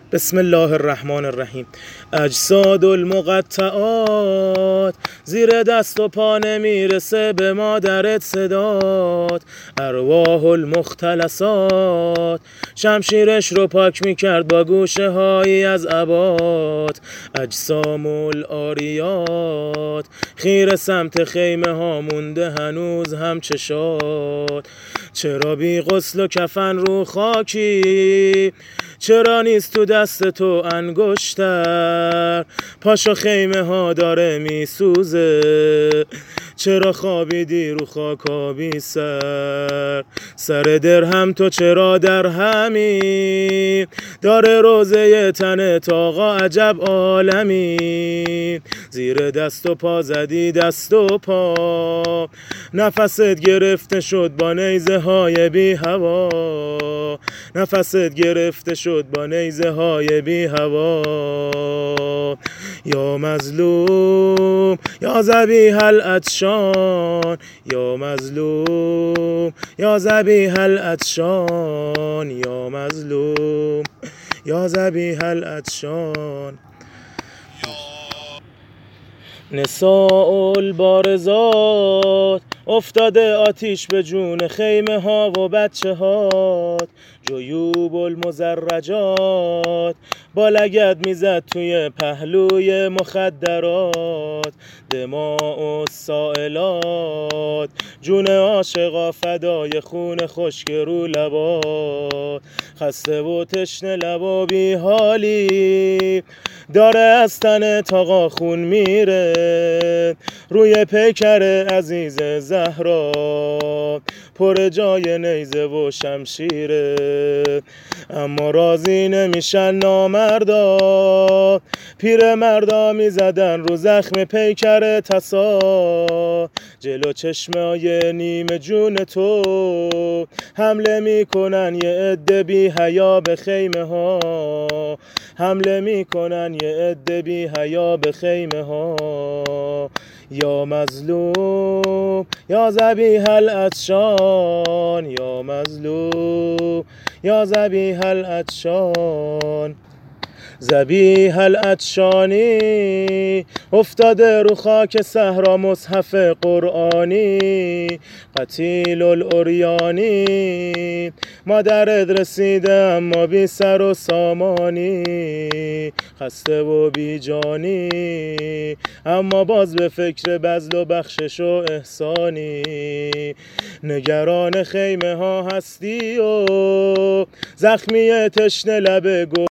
بسم الله الرحمن الرحیم. اجساد المقطعات زیر دست و پا نمیرسه به مادرت صدات. ارواح المختلسات شمشیرش رو پاک میکرد با گوشه هایی از عبات. اجسام العاریات خیر سمت خیمه ها مونده هنوز هم چشات. چرا بی غسل و کفن رو خاکی؟ چرا نیست تو دست تو انگشتر؟ پاشو خیمه ها داره میسوزه. چرا خوابیدی رو خاکا بی سر درهم تو چرا در همی؟ داره روزه تنت آقا عجب عالمی. زیر دست و پا زدی دست و پا، نفست گرفته شد با نیزه های بی هوا. نفست گرفته شد با نیزه های بی هوا. یا مظلوم یا ذبیح العطشان، یا مظلوم یا ذبیح العطشان، یا مظلوم یا ذبیح العطشان. نساء البارزات افتاده آتیش به جون خیمه ها و بچه هات. جیوب المزرجات با لگد میزد توی پهلوی مخدرات. دماء السائلات جون عاشقا فدای خون خشک رو لبات. خسته و تشنه لب و بی حالی داره از تن تاقا خون میره. روی پیکر عزیز زهرا پر جای نیزه و شمشیره. اما راضی نمیشن نامردا، پیر مردا میزدن رو زخم پیکر تسا. جلو چشمای نیمه جون تو حمله میکنن یه عده بی حیا به خیمه ها. حمله میکنن یه عده بی حیا به خیمه ها. یا مظلوم یا ذبیح العطشان، یا مظلوم یا ذبیح العطشان. ذبیح العطشانی افتاده رو خاک صحرا مصحف قرآنی. قتیل العریانی مادرت رسیده اما بی سر و سامانی. خسته و بی جانی اما باز به فکر بذل و بخشش و احسانی. نگران خیمه ها هستی و زخمی تشنه لب